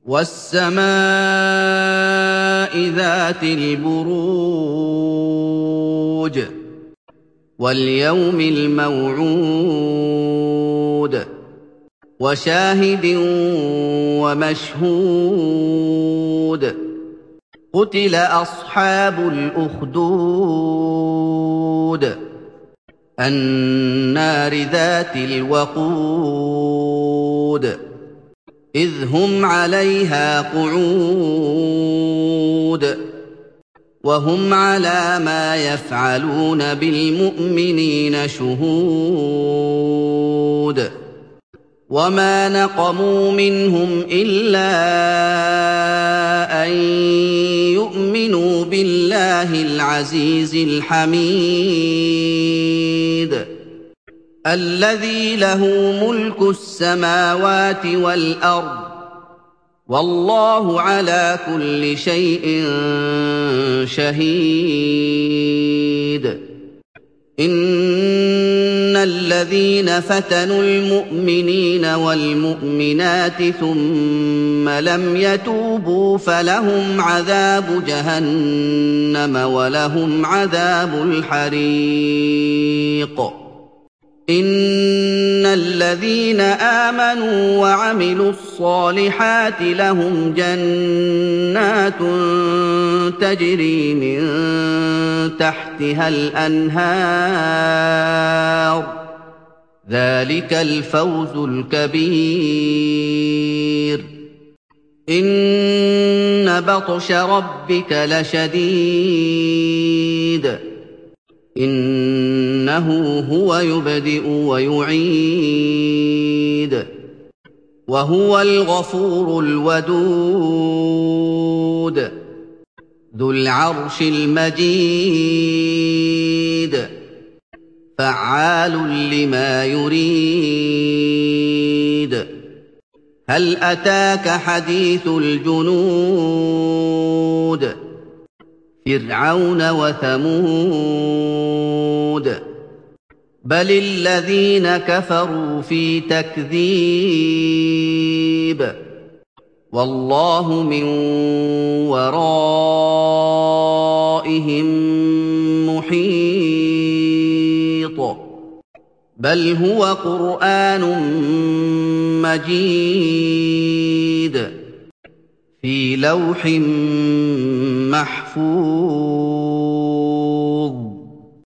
وَالسَّمَاءِ ذَاتِ الْبُرُوجِ وَالْيَوْمِ الْمَوْعُودِ وَشَاهِدٍ وَمَشْهُودٍ قُتِلَ أَصْحَابُ الْأُخْدُودِ النَّارِ ذَاتِ الْوَقُودِ إِذْ هُمْ عَلَيْهَا قُعُودٌ وَهُمْ عَلَىٰ مَا يَفْعَلُونَ بِالْمُؤْمِنِينَ شُهُودٌ وَمَا نَقَمُوا مِنْهُمْ إِلَّا أَن يُؤْمِنُوا بِاللَّهِ الْعَزِيزِ الْحَمِيدِ الَّذِي لَهُ مُلْكُ السَّمَاوَاتِ وَالْأَرْضِ ۚ وَاللَّهُ عَلَىٰ كُلِّ شَيْءٍ شَهِيدٌ إِنَّ الَّذِينَ فَتَنُوا الْمُؤْمِنِينَ وَالْمُؤْمِنَاتِ ثُمَّ لَمْ يَتُوبُوا فَلَهُمْ عَذَابُ جَهَنَّمَ وَلَهُمْ عَذَابُ الْحَرِيقِ إِنَّ الَّذِينَ آمَنُوا وَعَمِلُوا الصَّالِحَاتِ لَهُمْ جَنَّاتٌ تَجْرِي مِن تَحْتِهَا الْأَنْهَارُ ۚ ذَٰلِكَ الْفَوْزُ الْكَبِيرُ إِنَّ بَطْشَ رَبِّكَ لَشَدِيدٌ إِنَّهُ هُوَ يُبْدِئُ وَيُعِيدُ وَهُوَ الْغَفُورُ الْوَدُودُ ذُو الْعَرْشِ الْمَجِيدُ فَعَّالٌ لِّمَا يُرِيدُ هَلْ أَتَاكَ حَدِيثُ الْجُنُودِ فِرْعَوْنَ وَثَمُودَ بَلِ الَّذِينَ كَفَرُوا فِي تَكْذِيبٍ وَاللَّهُ مِن وَرَائِهِم مُّحِيطٌ بَلْ هُوَ قُرْآنٌ مَّجِيدٌ فِي لَوْحٍ مَّحْفُوظٍ